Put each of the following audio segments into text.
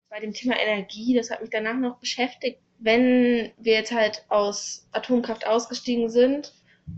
Bei dem Thema Energie, das hat mich danach noch beschäftigt, wenn wir jetzt halt aus Atomkraft ausgestiegen sind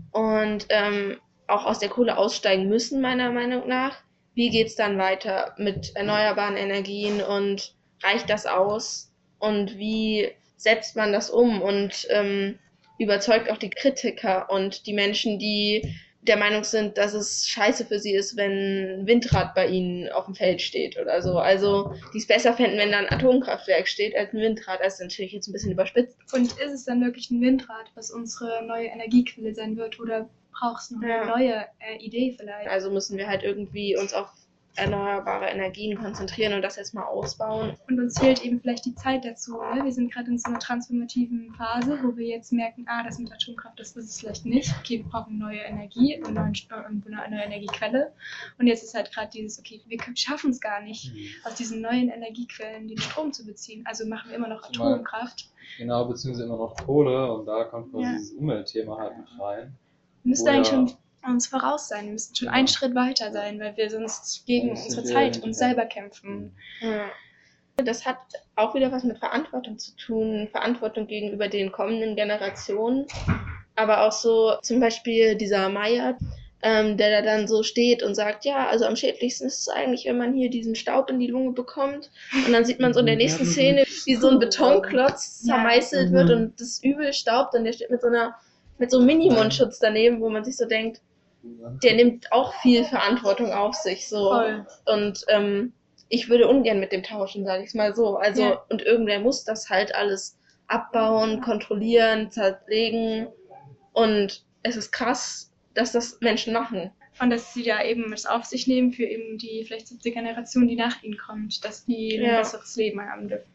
und auch aus der Kohle aussteigen müssen, meiner Meinung nach, wie geht's dann weiter mit erneuerbaren Energien und reicht das aus? Und wie setzt man das um und überzeugt auch die Kritiker und die Menschen, die der Meinung sind, dass es scheiße für sie ist, wenn ein Windrad bei ihnen auf dem Feld steht oder so. Also, die es besser fänden, wenn da ein Atomkraftwerk steht, als ein Windrad. Das ist natürlich jetzt ein bisschen überspitzt. Und ist es dann wirklich ein Windrad, was unsere neue Energiequelle sein wird, oder brauchst du noch eine neue Idee vielleicht? Also müssen wir halt irgendwie uns auf erneuerbare Energien konzentrieren und das jetzt mal ausbauen. Und uns fehlt eben vielleicht die Zeit dazu. Ne? Wir sind gerade in so einer transformativen Phase, wo wir jetzt merken, das mit Atomkraft, das ist es vielleicht nicht. Okay, wir brauchen neue Energie, eine neue Energiequelle. Und jetzt ist halt gerade dieses, okay, wir schaffen es gar nicht, aus diesen neuen Energiequellen den Strom zu beziehen. Also machen wir immer noch Atomkraft. Genau, beziehungsweise immer noch Kohle, und da kommt quasi dieses Umweltthema halt mit rein. Wir müssen eigentlich schon uns voraus sein, wir müssen schon einen Schritt weiter sein, weil wir sonst gegen unsere Zeit uns selber kämpfen. Ja. Das hat auch wieder was mit Verantwortung zu tun, Verantwortung gegenüber den kommenden Generationen, aber auch so zum Beispiel dieser Meier, der da dann so steht und sagt, ja, also am schädlichsten ist es eigentlich, wenn man hier diesen Staub in die Lunge bekommt, und dann sieht man so in der nächsten Szene, wie so ein Betonklotz zermeißelt wird und das übel staubt, und der steht mit so einem Mini-Mundschutz daneben, wo man sich so denkt, der nimmt auch viel Verantwortung auf sich, so. Voll. Und ich würde ungern mit dem tauschen, sage ich mal so. Also, und irgendwer muss das halt alles abbauen, kontrollieren, zerlegen, und es ist krass, dass das Menschen machen. Und dass sie da eben es auf sich nehmen für eben die vielleicht 7. Generation, die nach ihnen kommt, dass die ein besseres Leben haben dürfen.